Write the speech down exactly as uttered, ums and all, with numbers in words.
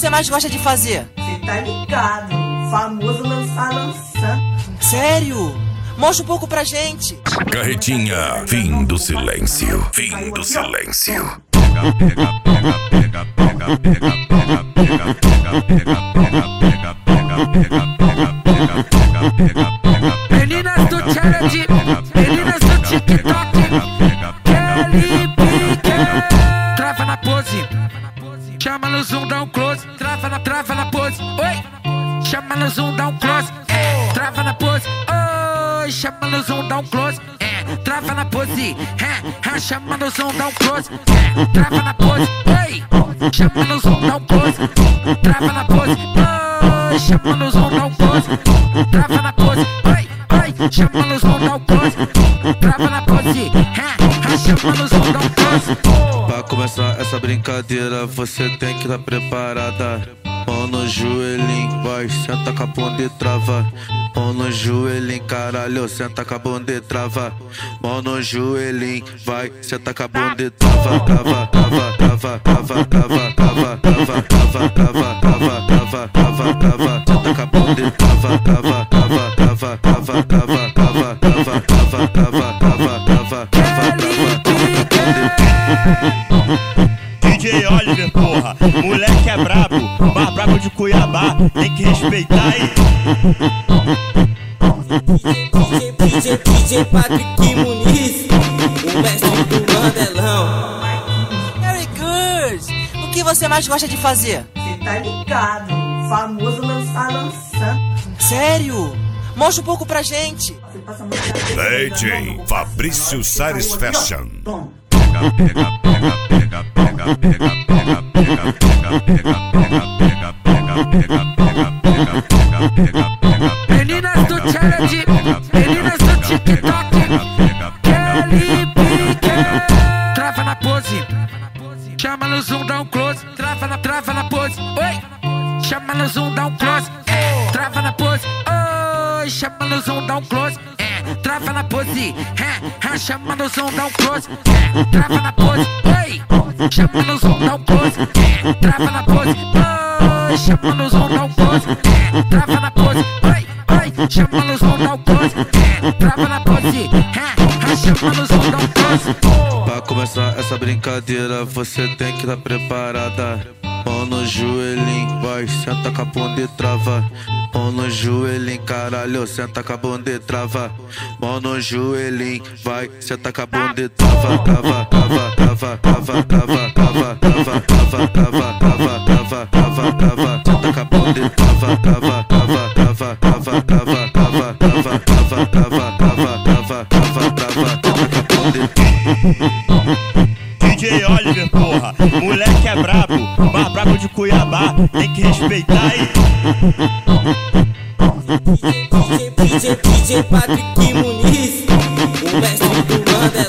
você mais gosta de fazer? Cê tá ligado, famoso lançar lançando. Sério? Mostra um pouco pra gente. Carretinha, fim do silêncio. Fim do silêncio. Meninas do challenge, meninas do TikTok, Kelly Pique. Trava na pose, chama no zoom, dá um close. Trava na, trava na pose, oi. Chama no zoom, dá um close. É, trava na pose, oi. Chama no zoom, dá um close. É, trava na pose, é, é, chama no zoom, dá um close. É, trava na pose, oi. Chama no zoom, dá um close. Trava na pose, oi. Chama no zoom, dá um close. Trava na pose, oi, oi. Chama no zoom, dá um close. Trava na pose, é, é, chama no zoom, dá um close. Pra começar essa brincadeira, você tem que estar preparada. Mão no joelhinho, vai, senta com a bunda e trava. Mão no joelhinho, caralho, senta com a bunda e trava. Mão no joelhinho, vai, senta com a bunda e trava. Trava, trava, trava, trava, trava, trava, trava, trava, trava, trava, trava, trava, trava. Senta com a bunda e trava, trava, trava, trava, trava, trava, trava, trava, trava, trava, trava, trava, trava. D J Oliver, porra, moleque é brabo, mais brabo de Cuiabá, tem que respeitar aí. D J, D J Patrick Muniz, o mestre do Mandelão. Very good! O que você mais gosta de fazer? Cê tá ligado, famoso lançar lançando. Sério? Mostra um pouco pra gente. D J Fabrício Sares Fashion. Meninas do challenge, meninas do TikTok, Kelly Pique. Trava na pose, chama no zoom, dá um close. Trava na, trava na pose, oi. Chama no zoom, dá um close. É, trava na pose, oi. Chama no zoom, dá um close. É, trava na pose, é, é, chama no zoom, dá um close. É, trava na pose, oi. Chama no zoom, dá um close. É, trava na pose, oi. Chama no zoom, dá um close. É, trava na pose, oi, oi. Chama no zoom, dá um close. É, trava na pose, é, é, chama no zoom, dá um close. Pra começar essa brincadeira, você tem que estar preparada. Mão no joelhinho, vai, senta com a bunda e trava. Mão no joelhinho, caralho, senta com a bunda e trava. Mão no joelhinho, vai, senta com a bunda e trava. Trava, trava, trava, trava, trava, trava, trava, trava, trava, trava, trava, trava, trava. Senta com a bunda e trava, trava, trava, trava, trava, trava, trava, trava, trava, trava, trava, trava, trava, trava. Senta com a bunda e D J Oliver, porra, moleque é brabo, mais brabo de Cuiabá, tem que respeitar aí. D J, D J Patrick Muniz.